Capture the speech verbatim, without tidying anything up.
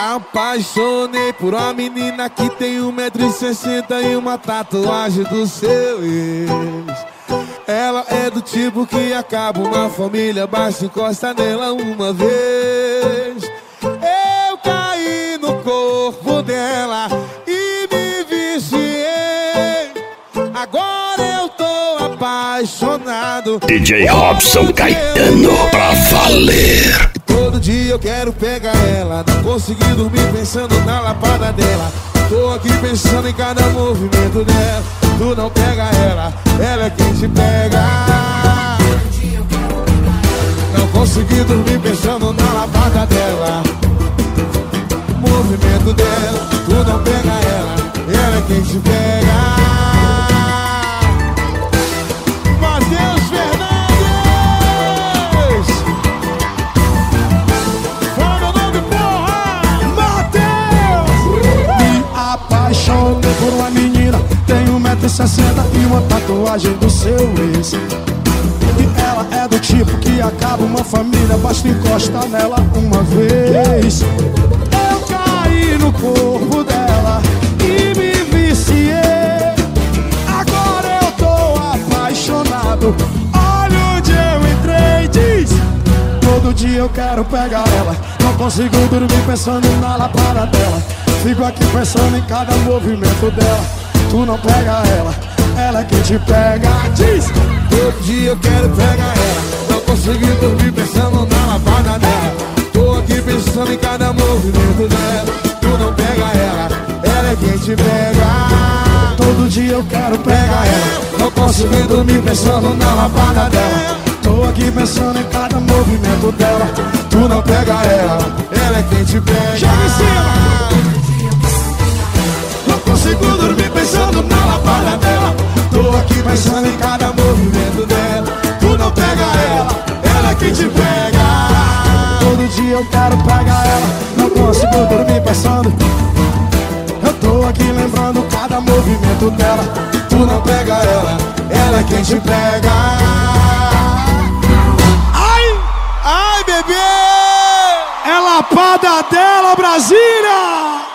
apaixonei por uma menina que tem um metro e sessenta e uma tatuagem do seu ex. Ela é do tipo que acaba uma família, basta encosta nela uma vez. Eu caí no corpo dela e me viciei. Agora eu tô apaixonado. D J Robson Caetano, pra valer. Todo dia eu quero pegar ela, não consegui dormir pensando na lapada dela. Tô aqui pensando em cada movimento dela. Tu não pega ela, ela é quem te pega. Não consegui dormir pensando na lapada dela. Movimento dela, tu não pega ela, ela é quem te pega. Matheus Fernandes, fala meu nome, porra! Matheus! Me apaixonei por uma menina, tem um metro e sessenta e uma tatuagem do seu ex. E ela é do tipo que acaba uma família, basta encostar nela uma vez. Eu caí no corpo dela e me viciei. Agora eu tô apaixonado. Olha onde eu entrei, diz. Todo dia eu quero pegar ela, não consigo dormir pensando na lapada dela. Fico aqui pensando em cada movimento dela. Tu não pega ela, ela é quem te pega, diz. Todo dia eu quero pegar ela, não consegui dormir pensando na lavada dela. Tô aqui pensando em cada movimento dela. Tu não pega ela, ela é quem te pega. Todo dia eu quero pegar ela, não consegui dormir pensando na lavada dela. tô aqui pensando em cada movimento dela. Tu não pega ela, ela é quem te pega. Joga em cima! Não consigo dormir pensando na lapada dela. Tô aqui pensando em cada movimento dela. Tu não pega ela, ela é quem te pega. Todo dia eu quero pegar ela, não consigo dormir pensando. Eu tô aqui lembrando cada movimento dela. Tu não pega ela, ela é quem te pega. Ai, ai bebê, é lapada dela, Brasília!